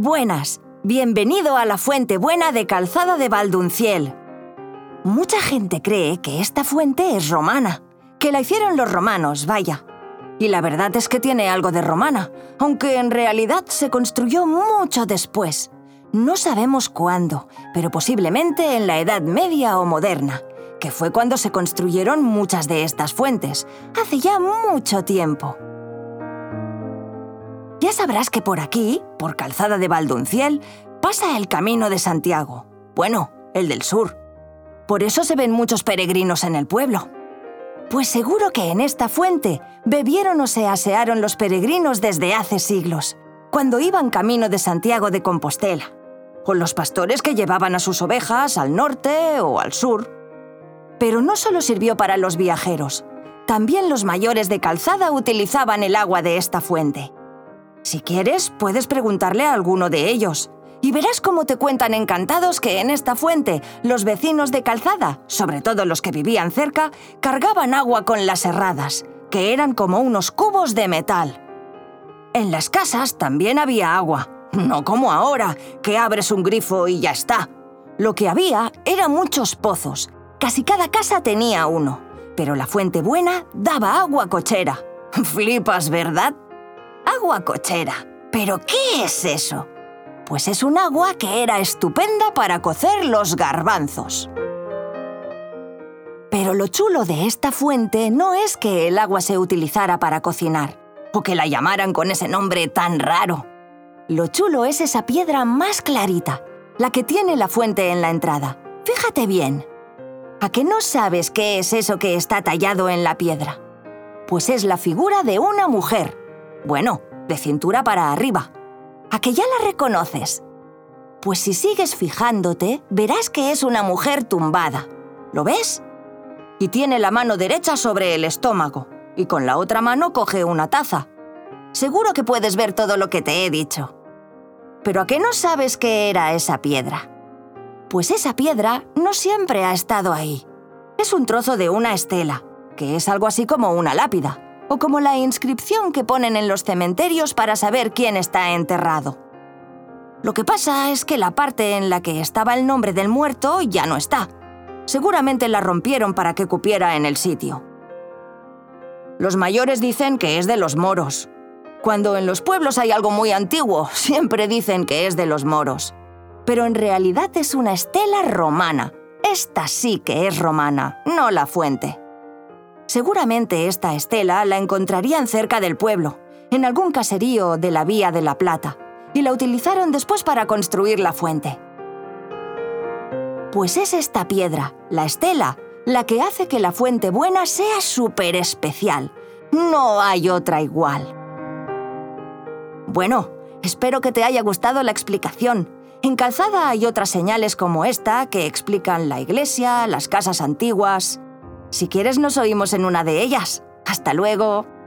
Buenas, bienvenido a la Fuente Buena de Calzada de Valdunciel. Mucha gente cree que esta fuente es romana, que la hicieron los romanos, vaya. Y la verdad es que tiene algo de romana, aunque en realidad se construyó mucho después. No sabemos cuándo, pero posiblemente en la Edad Media o moderna, que fue cuando se construyeron muchas de estas fuentes, hace ya mucho tiempo. Ya sabrás que por aquí, por Calzada de Valdunciel, pasa el Camino de Santiago. Bueno, el del sur. Por eso se ven muchos peregrinos en el pueblo. Pues seguro que en esta fuente bebieron o se asearon los peregrinos desde hace siglos, cuando iban camino de Santiago de Compostela, o los pastores que llevaban a sus ovejas al norte o al sur. Pero no solo sirvió para los viajeros, también los mayores de Calzada utilizaban el agua de esta fuente. Si quieres, puedes preguntarle a alguno de ellos, y verás cómo te cuentan encantados que en esta fuente los vecinos de Calzada, sobre todo los que vivían cerca, cargaban agua con las herradas, que eran como unos cubos de metal. En las casas también había agua, no como ahora, que abres un grifo y ya está. Lo que había eran muchos pozos, casi cada casa tenía uno, pero la Fuente Buena daba agua cochera. Flipas, ¿verdad? Agua cochera. ¿Pero qué es eso? Pues es un agua que era estupenda para cocer los garbanzos. Pero lo chulo de esta fuente no es que el agua se utilizara para cocinar, o que la llamaran con ese nombre tan raro. Lo chulo es esa piedra más clarita, la que tiene la fuente en la entrada. Fíjate bien. ¿A que no sabes qué es eso que está tallado en la piedra? Pues es la figura de una mujer. Bueno, de cintura para arriba. ¿A que ya la reconoces? Pues si sigues fijándote, verás que es una mujer tumbada. ¿Lo ves? Y tiene la mano derecha sobre el estómago, y con la otra mano coge una taza. Seguro que puedes ver todo lo que te he dicho. ¿Pero a qué no sabes qué era esa piedra? Pues esa piedra no siempre ha estado ahí. Es un trozo de una estela, que es algo así como una lápida, o como la inscripción que ponen en los cementerios para saber quién está enterrado. Lo que pasa es que la parte en la que estaba el nombre del muerto ya no está. Seguramente la rompieron para que cupiera en el sitio. Los mayores dicen que es de los moros. Cuando en los pueblos hay algo muy antiguo, siempre dicen que es de los moros. Pero en realidad es una estela romana. Esta sí que es romana, no la fuente. Seguramente esta estela la encontrarían cerca del pueblo, en algún caserío de la Vía de la Plata, y la utilizaron después para construir la fuente. Pues es esta piedra, la estela, la que hace que la Fuente Buena sea súper especial. No hay otra igual. Bueno, espero que te haya gustado la explicación. En Calzada hay otras señales como esta que explican la iglesia, las casas antiguas. Si quieres, nos oímos en una de ellas. ¡Hasta luego!